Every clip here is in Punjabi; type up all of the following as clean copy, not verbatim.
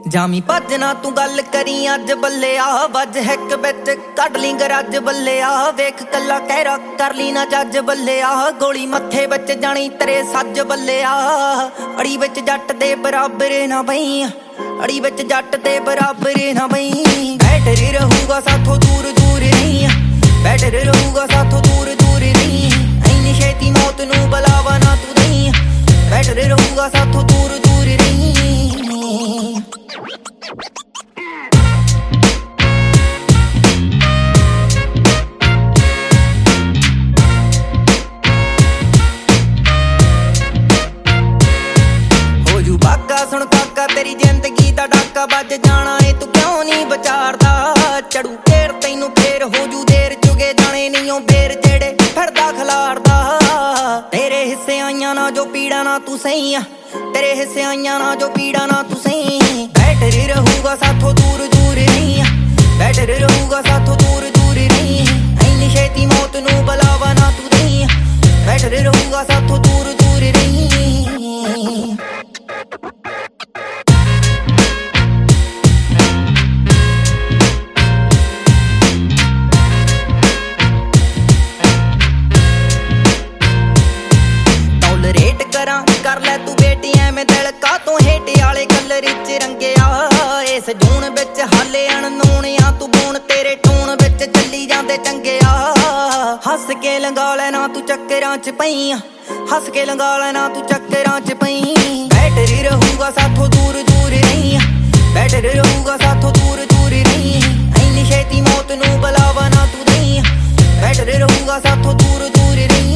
ਜਾਮੀ ਭੱਜ ਨਾ ਤੂੰ ਗੱਲ ਕਰੀ ਅੱਜ ਬੱਲਿਆ ਵੱਜ ਹਿੱਕ ਵਿੱਚ ਕੱਢ ਲਈ ਗਰਜ ਬੱਲਿਆ ਵੇਖ ਕੱਲਾ ਕਹਿਰਾ ਕਰ ਲਈ ਨਾ ਜੱਜ ਬੱਲਿਆ ਗੋਲੀ ਮੱਥੇ ਵਿੱਚ ਜਾਣੀ ਤੇਰੇ ਸੱਜ ਬੱਲਿਆ ਅੜੀ ਵਿੱਚ ਜੱਟ ਦੇ ਬਰਾਬਰ ਨਾ ਬਈ ਅੜੀ ਵਿੱਚ ਜੱਟ ਦੇ ਬਰਾਬਰ ਨਾ ਬਈ ਬੈਟਰ ਰਹੂਗਾ ਸਾਥੋਂ ਦੂਰ ਦੂਰ ਨਹੀਂ ਬੈਟਰ ਰਹੂਗਾ ਸਾਥੋਂ ਦੂਰ ਦੂਰ ਨਹੀਂ ਐਨੀ ਛੇਤੀ ਮੌਤ ਨੂੰ ਬੁਲਾਵਾ ਨਾ ਤੂੰ ਨਹੀਂ ਬੈਟਰ ਰਹੂਗਾ ਸਾਥੋਂ ਦੂਰ ਦੂਰ ਨਹੀਂ ਸੁਣ ਕਾਕਾ ਤੇਰੀ ਜ਼ਿੰਦਗੀ ਦਾ ਡਾਕਾ ਵੱਜ ਜਾਣਾ ਏ ਤੂੰ ਕਿਉਂ ਨਹੀਂ ਵਿਚਾਰਦਾ ਚੜੂ ਫੇਰ ਤੈਨੂੰ ਫੇਰ ਹੋ ਜੂ ਦੇਰ ਚੁਗੇ ਜਾਣੇ ਨਹੀਂ ਉਹ ਬੇਰ ਜਿਹੜੇ ਫਿਰਦਾ ਖਲਾਰਦਾ ਤੇਰੇ ਹਿੱਸੇ ਆਈਆਂ ਨਾ ਜੋ ਪੀੜਾ ਨਾ ਤੂੰ ਸਹੀ ਆ ਤੇਰੇ ਹਿੱਸੇ ਆਈਆਂ ਨਾ ਜੋ ਪੀੜਾ ਨਾ ਤੂੰ ਸਹੀ ਬੈਟਰ ਰਹੂਗਾ ਸਾਥੋਂ ਦੂਰ ਦੂਰ ਨਹੀਂ ਬੈਟਰ ਰਹੂਗਾ ਸਾਥੋਂ ਦੂਰ ਦੂਰ ਨਹੀਂ ਐਨੀ ਛੇਤੀ ਮੌਤ ਨੂੰ ਬੁਲਾਵਾ ਨਾ ਤੂੰ ਨਹੀਂ ਬੈਟਰ ਰਹੂਗਾ ਸਾਥੋਂ ਦੂਰ ਦੂਰ ਨਹੀਂ ਕਰ ਲੈ ਤੂੰ ਬੇਟੀ ਐਵੇਂ ਦਿਲ ਕਾ ਤੋਂ ਹੇਠ ਵਾਲੇ ਕਲਰ ਚ ਰੰਗਿਆ ਇਸ ਜੂਨ ਵਿੱਚ ਹਾਲੇ ਅਣਨੋਣਿਆ ਤੂੰ ਬੂਣ ਤੇਰੇ ਟੂਣ ਵਿੱਚ ਚੱਲੀ ਜਾਂਦੇ ਚੰਗਿਆ ਹੱਸ ਕੇ ਲੰਗਾ ਲੈ ਨਾ ਤੂੰ ਚੱਕਰਾਂ ਚ ਪਈ ਹੱਸ ਕੇ ਲੰਗਾ ਲੈ ਨਾ ਤੂੰ ਚੱਕਰਾਂ ਚ ਪਈ ਬੈਟਰ ਰਹੂਗਾ ਸਾਥੋਂ ਦੂਰ ਦੂਰ ਨਹੀਂ ਬੈਟਰ ਰਹੂਗਾ ਸਾਥੋਂ ਦੂਰ ਦੂਰ ਨਹੀਂ ਐਨੀ ਛੇਤੀ ਮੌਤ ਨੂੰ ਬੁਲਾਵਾ ਨਾ ਤੂੰ ਨਹੀਂ ਬੈਟਰ ਰਹੂਗਾ ਸਾਥੋਂ ਦੂਰ ਦੂਰ ਨਹੀਂ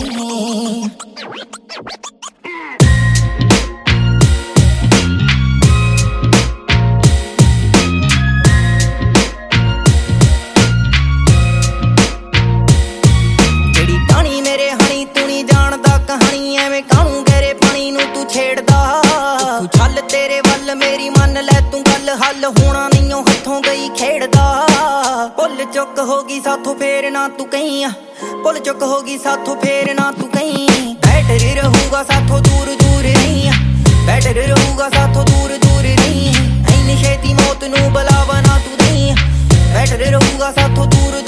ਕਾਹਨੂੰ ਗਹਿਰੇ ਪਾਣੀ ਨੂੰ ਤੂੰ ਛੇੜਦਾ ਤੂੰ ਛੱਲ ਤੇਰੇ ਵੱਲ ਮੇਰੀ ਮੰਨ ਲੈ ਤੂੰ ਗੱਲ ਹੱਲ ਹੋਣਾ ਨਹੀਂ ਉਹ ਹੱਥੋਂ ਗਈ ਖੇਡਦਾ ਭੁੱਲ ਚੁੱਕ ਹੋ ਗਈ ਸਾਥੋਂ ਫੇਰ ਨਾ ਤੂੰ ਕਹੀਂ ਭੁੱਲ ਚੁੱਕ ਹੋ ਗਈ ਸਾਥੋਂ ਫੇਰ ਨਾ ਤੂੰ ਕਹੀਂ ਬੈਟਰ ਰਹੂਗਾ ਸਾਥੋਂ ਦੂਰ ਦੂਰ ਨਹੀਂ ਬੈਟਰ ਰਹੂਗਾ ਸਾਥੋਂ ਦੂਰ ਦੂਰ ਨਹੀਂ ਐਨੀ ਛੇਤੀ ਮੌਤ ਨੂੰ ਬੁਲਾਵਾ ਨਾ ਤੂੰ ਨਹੀਂ ਬੈਟਰ ਰਹੂਗਾ ਸਾਥੋਂ ਦੂਰ